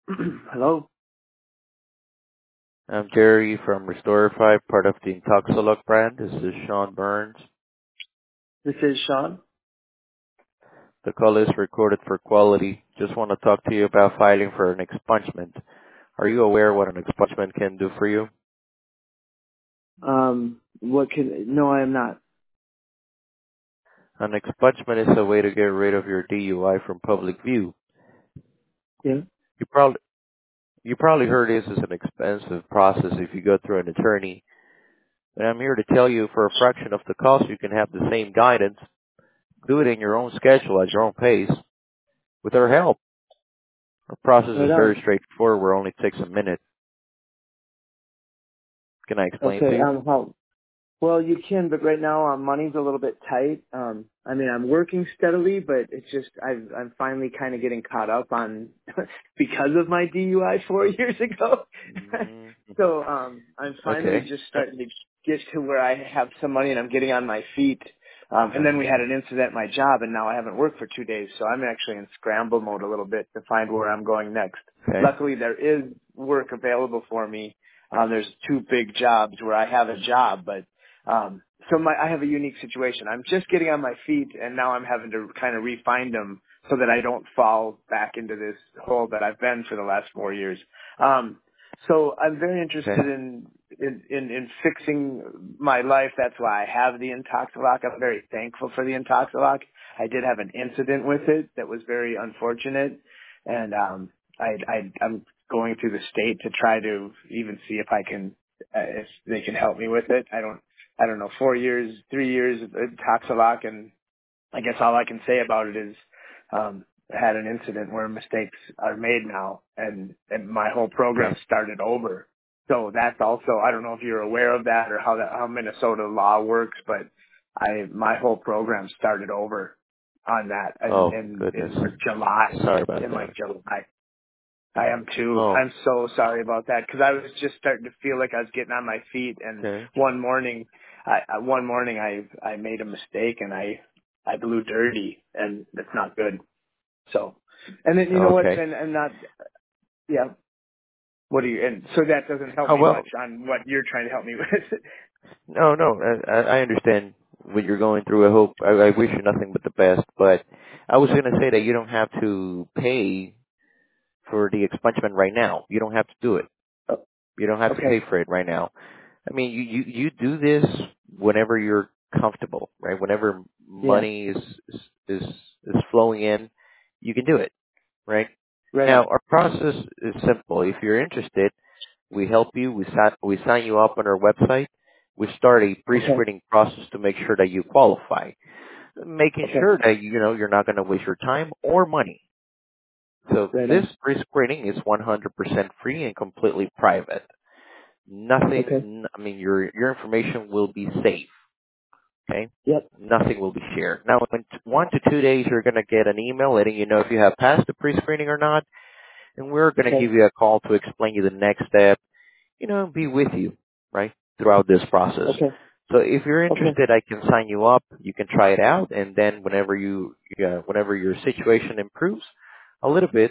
Hello, I'm Jerry from Restorify, part of the Intoxilog brand. This is Sean Burns. this is Sean. The call is recorded for quality. Just want to talk to you about filing for an expungement. Are you aware what an expungement can do for you? No, I am not. An expungement is a way to get rid of your DUI from public view. Yeah. You probably you probably heard this is an expensive process if you go through an attorney. And I'm here to tell you for a fraction of the cost you can have the same guidance. Do it in your own schedule at your own pace with our help. Our process Right is on. very straightforward. It only takes a minute. Can I explain to Okay. you? How? Well, you can, but right now, money's a little bit tight. I'm working steadily, but it's just I'm finally kind of getting caught up on because of my DUI 4 years ago. Mm, So I'm finally okay. just starting to get to where I have some money and I'm getting on my feet. And then we Uh, had an incident at my job, and now I haven't worked for 2 days, so I'm actually in scramble mode a little bit to find where I'm going next. okay. Luckily, there is work available for me. There's two big jobs where I have a job, but I have a unique situation. I'm just getting on my feet, and now I'm having to kind of refine them so that I don't fall back into this hole that I've been for the last 4 years. So I'm very interested Okay. in fixing my life. That's why I have the Intoxilock. I'm very thankful for the Intoxilock. I did have an incident with it that was very unfortunate, and I'm going through the state to try to even see if I can if they can help me with it. I don't know, 4 years, 3 years of Intoxilock, and I guess all I can say about it is I had an incident where mistakes are made now, and my whole program Okay. started over. So that's also, I don't know if you're aware of that or how Minnesota law works, but my whole program started over on that Oh, in goodness. July, Sorry about in like that. July. I am too. Oh, I'm so sorry about that because I was just starting to feel like I was getting on my feet. And okay. one morning I made a mistake and I blew dirty, and that's not good. So, and then you know what? Okay. And not yeah. What do you? And so that doesn't help Oh, me well, much on what you're trying to help me with. no. I understand what you're going through. I wish you nothing but the best, but I was going to say that you don't have to pay for the expungement right now. You don't have to do it. Oh, You don't have to pay okay. for it right now. I mean, you do this whenever you're comfortable, right? Whenever Yeah. money is is flowing in, you can do it, right? Right Now, on. our process is simple. If you're interested, we help you. We sign you up on our website. We start a Okay. pre-screening process to make sure that you qualify, making Okay. sure that you're not going to waste your time or money. So Right this on. pre-screening is 100% free and completely private. Okay. I mean, your information will be safe, okay? Yep. Nothing will be shared. Now, in 1 to 2 days, you're going to get an email letting you know if you have passed the pre-screening or not, and we're going to Okay. give you a call to explain you the next step, be with you, right, throughout this process. Okay. So if you're Okay. interested, I can sign you up. You can try it out, and then whenever your situation improves a little bit,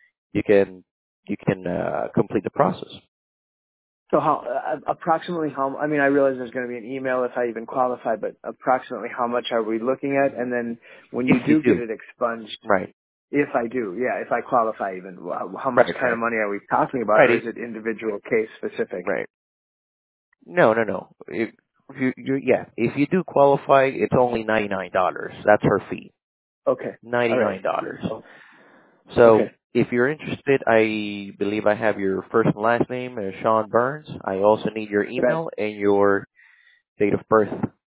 you can complete the process. So how approximately how? I mean, I realize there's going to be an email if I even qualify, but approximately how much are we looking at? And then when If you you do get do, it expunged, right, if I do, yeah, if I qualify, even how much right, kind of right, money are we talking about, right, or is it individual case specific? right. No. If you do qualify, it's only $99. That's her fee. Okay, all right. $99. Oh, So okay, if you're interested, I believe I have your first and last name, Sean Burns. I also need your right. email and your date of birth.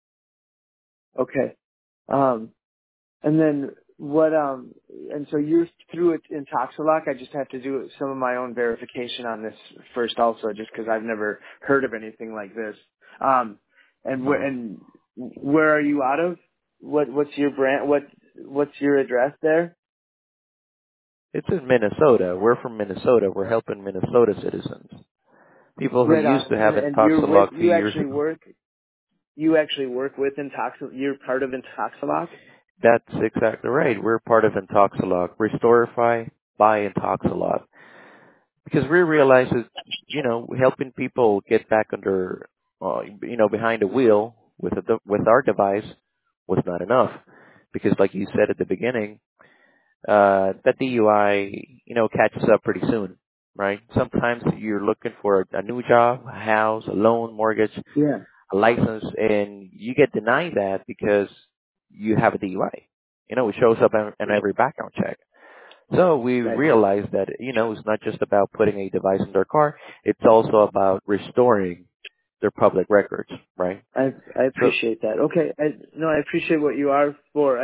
Okay. Um, and then what? And so you're through it in Toxalock. I just have to do some of my own verification on this first, also, just because I've never heard of anything like this. Uh, And where are you out of? What's your brand? What's your address there? it's in Minnesota. We're from Minnesota. We're helping Minnesota citizens. People who Right used on. to have And you're with Intoxilog a few years ago. you actually work with You're part of Intoxalock. That's exactly right. We're part of Intoxilog. Restorify by Intoxilog. because we realized that, helping people get back under, behind the wheel with our device was not enough. Because like you said at the beginning, that DUI, catches up pretty soon, right? Sometimes you're looking for a new job, a house, a loan, mortgage, Yeah. a license, and you get denied that because you have a DUI. It shows up in every background check. So we Right. realized that, it's not just about putting a device in their car, it's also about restoring their public records, right? I So, appreciate that. Okay. I appreciate what you are for.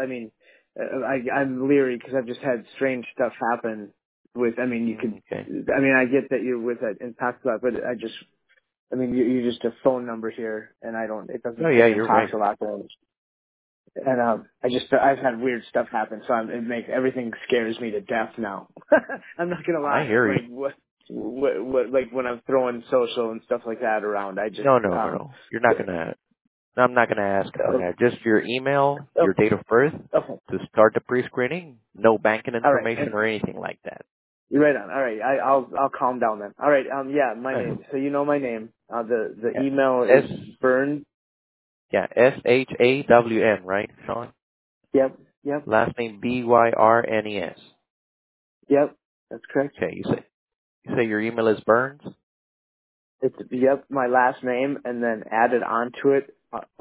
I'm leery because I've just had strange stuff happen with, okay. I get that you're with that Intoxilock, but you're just a phone number here and it doesn't Oh, yeah, say you're right. Intoxilock. And I've had weird stuff happen, so everything scares me to death now. I'm not gonna I lie. hear you. Like what, like when I'm throwing social and stuff like that around, I just No. I'm not gonna ask for that. Just your email, your okay, date of birth okay, to start the pre-screening. No banking all right, information and or anything like that. you're right on. All right, I'll calm down then. All right, yeah, my Uh, name. So you know my name. The yeah. email S, is Burns. yeah, SHAWN, right, Sean? Yep, Last name BYRNES. that's correct. Okay, you say your email is Burns? It's my last name, and then added onto it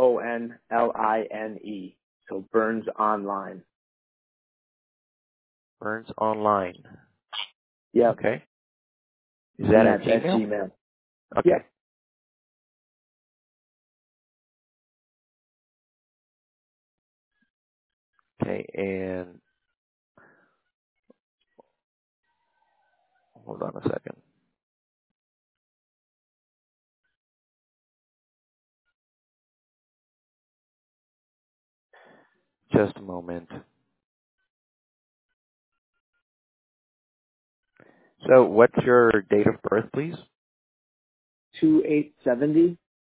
ONLINE. So Burns Online. Burns Online. Yep, Okay. Is that and at that's at Gmail? Gmail. Okay. Yep. Okay, and hold on a second. Just a moment. So what's your date of birth, please? 2870.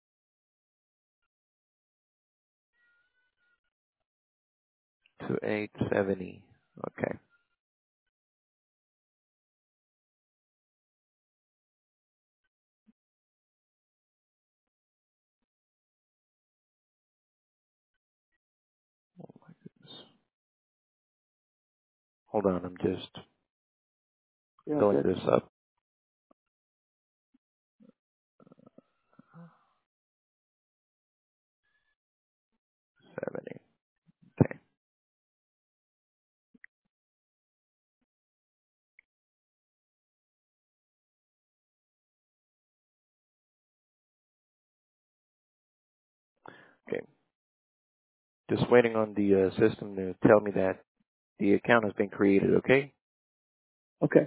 2870. Okay. Hold on, I'm just Yeah, filling good. this up. 70. Okay. Okay. Just waiting on the system to tell me that the account has been created, okay? Okay.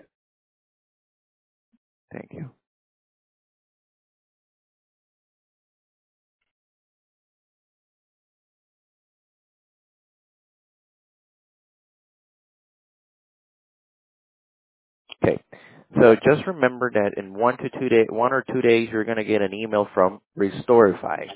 Thank you. Okay. So just remember that in 1 or 2 days, you're going to get an email from Restorify.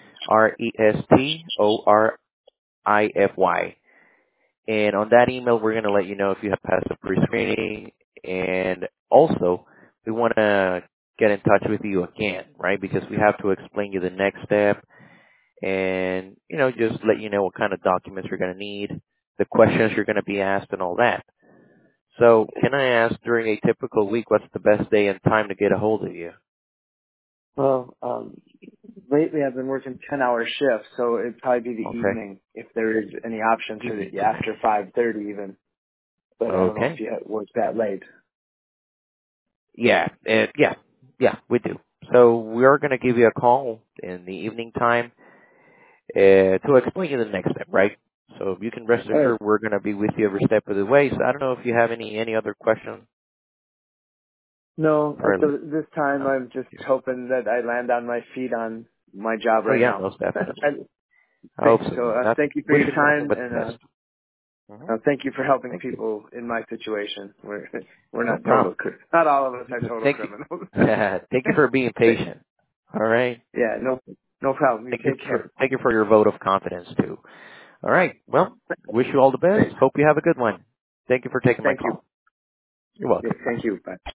RESTORIFY. And on that email, we're going to let you know if you have passed the pre-screening. And also, we want to get in touch with you again, right? Because we have to explain you the next step and, just let you know what kind of documents you're going to need, the questions you're going to be asked and all that. So can I ask, during a typical week, what's the best day and time to get a hold of you? Well, lately I've been working 10-hour shifts, so it'd probably be the Okay. evening if there is any option for Evening time. after 5:30 even. But I don't know if Okay. you work that late. Yeah. Yeah, we do. So we are going to give you a call in the evening time to explain you the next step, right? So you can rest All right. assured we're going to be with you every step of the way. So I don't know if you have any other questions. No, For, this time I'm just hoping that I land on my feet on my job oh right yeah, now. most definitely. I hope Thanks. so. So thank you for Wish your you nothing time, but the and best. Hmm. thank you for helping Thank you. people in my situation. We're No not problem. not all of us are total Thank you. criminals. Thank you for being patient. All right. Yeah, no problem. You take care. Thank you for your vote of confidence too. All right. Well, wish you all the best. Thanks. Hope you have a good one. Thank you for taking my Thank you. call. You're welcome. Thank you. Bye.